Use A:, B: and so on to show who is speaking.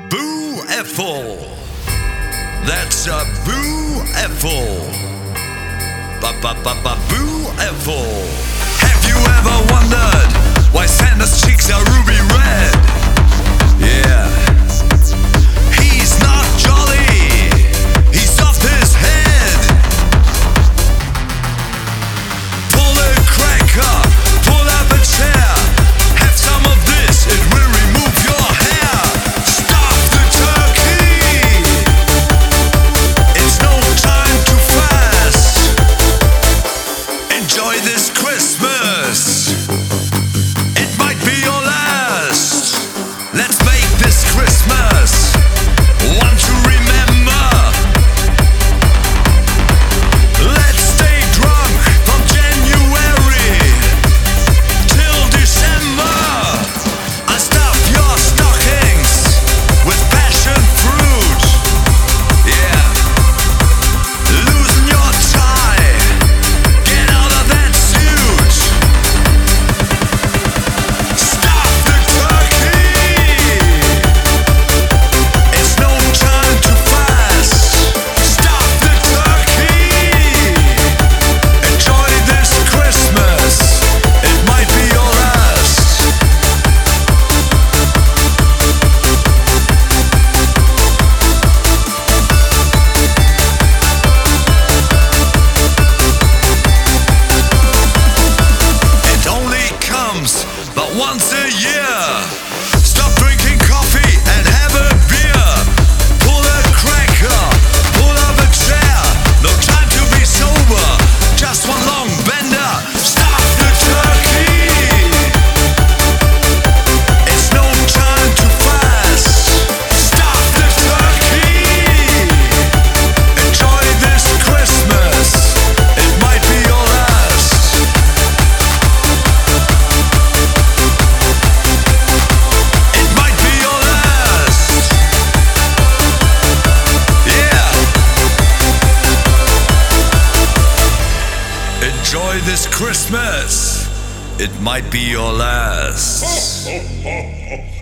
A: Boo Ethel. That's a Boo Ethel. Boo Ethel. Have you ever wondered why Santa's cheeks are ruby red? Yeah. He's not jolly. He's off his head. Pull a cracker. Pull up a chair. Have some of this. It will remove your hair. Stuff the turkey. It's no time to fast. Enjoy this Christmas. It might be your last. Let's make this Christmas one to remember. Let's stay drunk from January till December. Unstuff your stockings with passion fruit. Yeah. Loosen your tie. Get out of that suit. Stuff the turkey. It's no time to fast. Stuff the turkey. Enjoy this Christmas. It might be your last. It only comes but once a year. Stop drinking coffee and have a beer. Pull a cracker, pull up a chair. No time to be sober, just one long bender. Stop the turkey. It's no time to fast. Stop the turkey. Enjoy this Christmas. It might be your last. It might be your last. Yeah. Enjoy this Christmas. It might be your last.